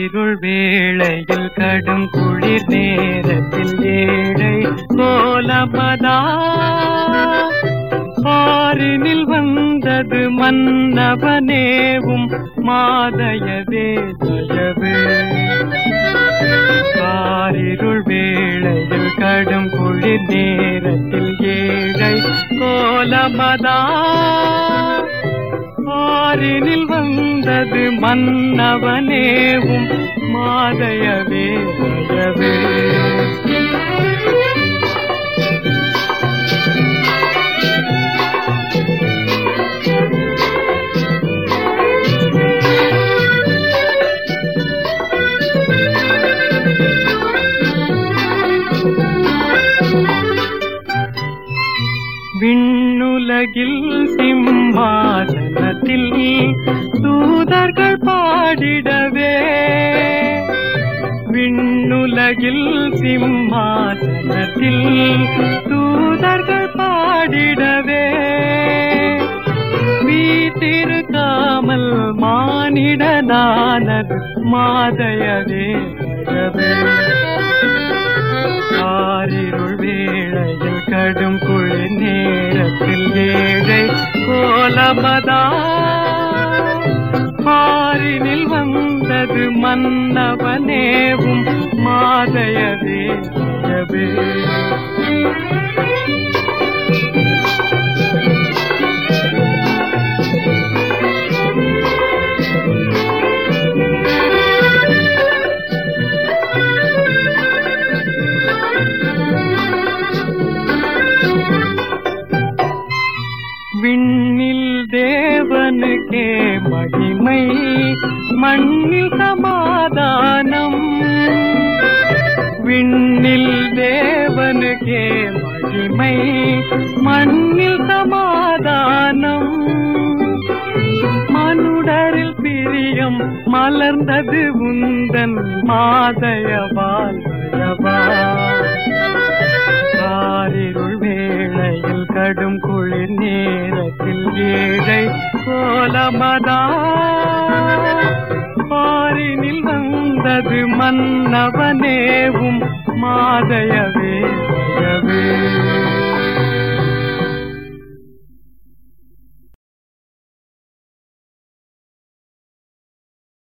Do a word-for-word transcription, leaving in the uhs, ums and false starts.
காரிருள் வேளையில் கடும் குளிர் நேரத்தில் ஏழை கோலமதா பாரினில் வந்தது மன்னவனேவும் மாதயவே தயவு. காரிருள் வேளையில் கடும் குளிர் நேரத்தில் ஏழை கோலமதா பாரினில் வந்தது மன்னவனேவும் மாதயவே தயவே. விண்ணுலகில் சிம்மாசனத்தில் தூதர்கள் பாடிடவே விண்ணுலகில் சிம்மாசனத்தில் தூதர்கள் பாடிடவே வீட்டிருக்காமல் மானிடனானது மாதயவே தயவே. காரிருள் வேளையில் கடும் குளிர் நேரத்தில் ஏழை கோலமதா பாரினில் வந்தது மன்னவனேவும் மாதயவே தயவே. விண்ணில் தேவனுக்கே மகிமை மண்ணில் சமாதானம். விண்ணில் தேவனுக்கே மகிமை மண்ணில் சமாதானம். மனுடரில் பிரியம் மலர்ந்தது உந்தன் மாதயவால் தயவா. காரிருள் வேளையில் கடும் குளிர் நேரத்தில் ஏழை கோலமதா பாரினில் வந்தது மன்னவனேவும் மாதயவே தயவே.